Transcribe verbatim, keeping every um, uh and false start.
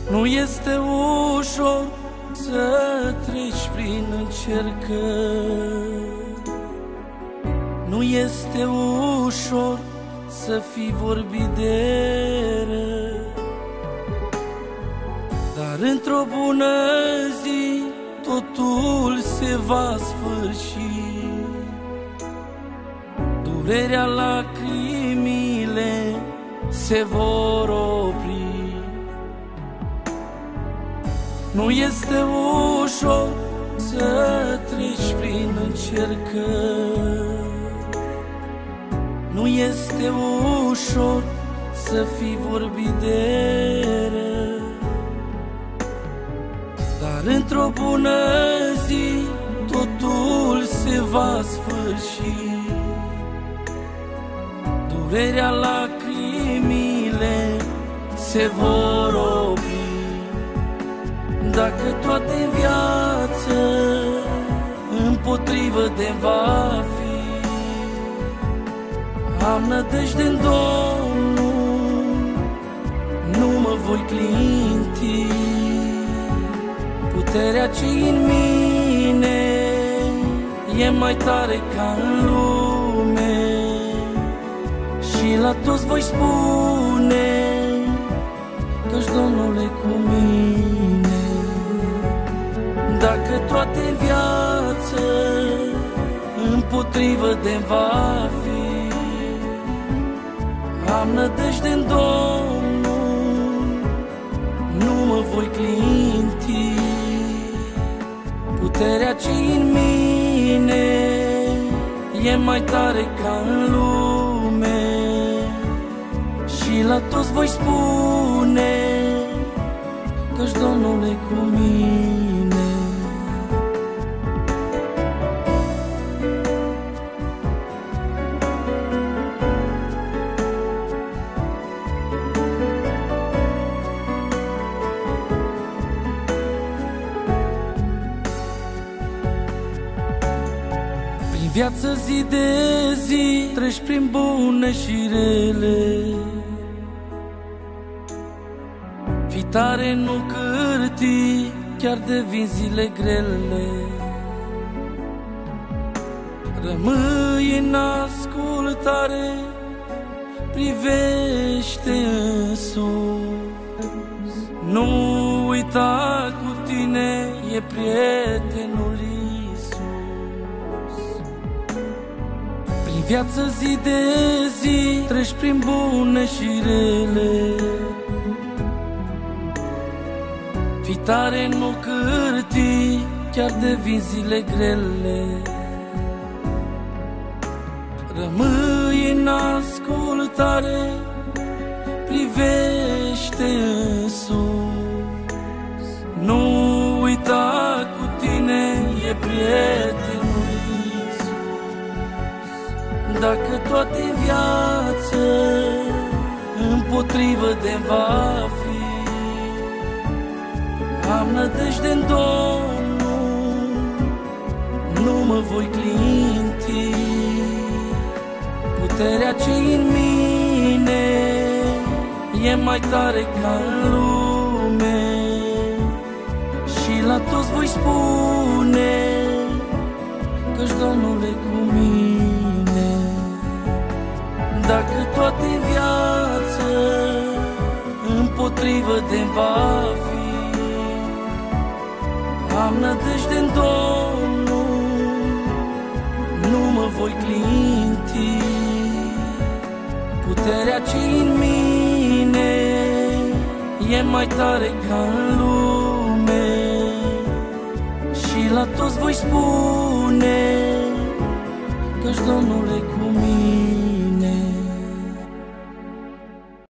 Nu este ușor să treci prin încercări, nu este ușor să fii vorbit de rău, dar într-o bună zi totul se va sfârși. Durerea, lacrimile se vor opri. Nu este ușor să treci prin încercări, nu este ușor să fii vorbit de rău, dar într-o bună zi totul se va sfârși. Durerea, lacrimile se vor opri. Dacă toate în viață împotrivă de va fi, am nădejde în Domnul, nu mă voi clinti. Puterea ce-i în mine e mai tare ca în lume, și la toți voi spune că-și Domnul e cu mine. Dacă toate în viață împotrivă de va fi, am nădejde în Domnul, nu mă voi clinti. Puterea ce-i în mine e mai tare ca în lume, și la toți voi spune că-și Domnul e cu mine. Prin viață zi de zi treci prin bune și rele, fii tare, nu cârti, chiar de vin zile grele. Rămâi în ascultare, privește în sus, nu uita, cu tine e prietenul Iisus. Prin viață zi de zi treci prin bune și rele, fii tare, nu cârti, chiar de vin zile grele. Rămâi în ascultare, privește în sus, nu uita, cu tine e prietenul Iisus. Dacă toate în viață împotrivă de va fi, am nădejde în Domnul, nu mă voi clinti. Puterea ce-i în mine e mai tare ca în lume, și la toți voi spune că-și Domnul e cu mine. Dacă toate în viață împotrivă de va fi, am nădejde în Domnul, nu mă voi clinti. Puterea ce-i în mine e mai tare ca în lume, și la toți voi spune că-și Domnul e cu mine.